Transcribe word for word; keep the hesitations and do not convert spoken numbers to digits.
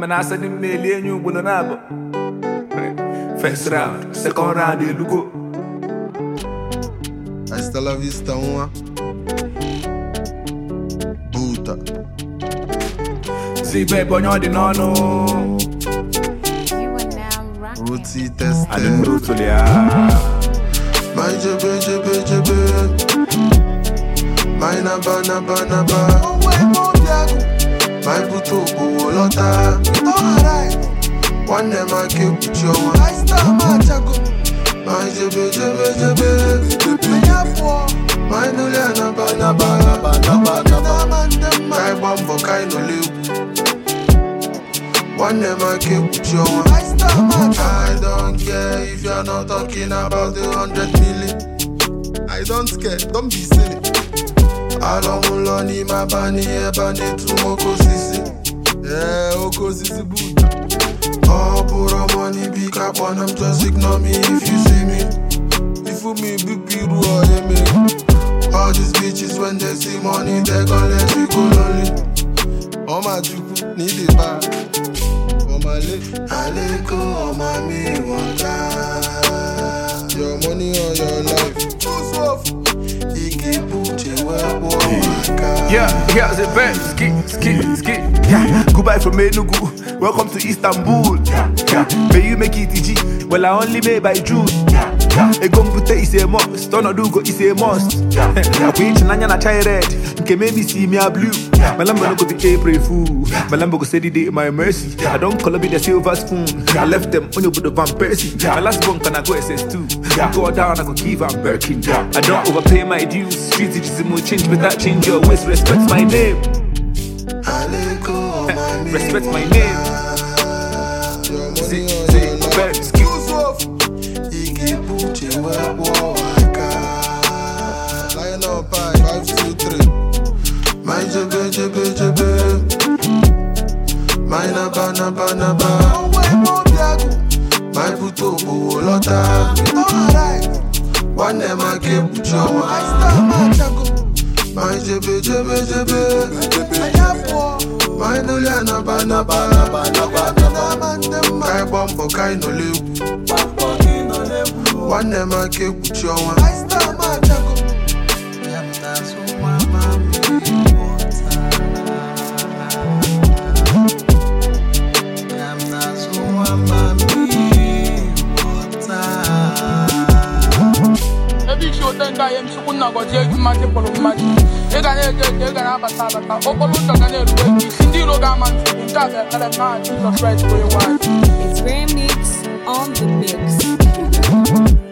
man I said him nearly and you wouldn't have. First round, second round, you go. Hasta la vista, uma. Puta. See, babe, on your dinono. You are now rocking. Rooty test. I didn't know to the My jebe, jebe, jebe. My naba, naba, naba. My buto, buolota. One them I keep with you. I start my chago. My jebe, jebe, jebe. My nulia, naba, naba, naba, naba, naba. My bumbo, kind of live. One them I keep with you. I start my chago. I don't care if you're not talking about the hundred million. I don't care, don't be silly. Along ni mabani ebani tu moko sisi. Yeah, oko sisi buta. Oh, puro money big up on them, just ignore me if you see me. If you me big piru or me. All these bitches when they see money, they gon' let you go lonely. Oh my juku, need it back. Oh my leg, Aleko, oh my me one time. Your money or your life, too soft. Yeah, yeah, the best. Ski, ski, ski. Yeah, goodbye from Enugu. Welcome to Istanbul. Yeah, may you make it easy. Well, I only made by June. Yeah, a computer is a must. Don't do go is a must. Yeah, I quit Nanya na chai red. Can maybe see me a blue. My lambo no go to April fool. My lambo go steady day my mercy. I don't call me the silver spoon. I left them on your the Van Persie. My last one can I go S S two. I go down, I go give am Birkin. I don't overpay my dues. Street is more change, but that change your ways. Respect my name. Respect my name. See, see, bad excuse off. Line up, five, two, three. My jebe, jebe, jebe. My naba, naba, naba. My puto, buolota. One them I keep with you. I start my chago. My jebe, jebe, jebe. My nulia, naba, naba, naba, naba, naba. My bumbo, kind of live. One them I keep with you. I start my chago. Then I am so not going to my people of magic. They're going to get a batata. Opoluta can do it. Cindy Logaman, in Ghana, and I'm not Jesus Christ for your wife. It's Grand Mix on the mix.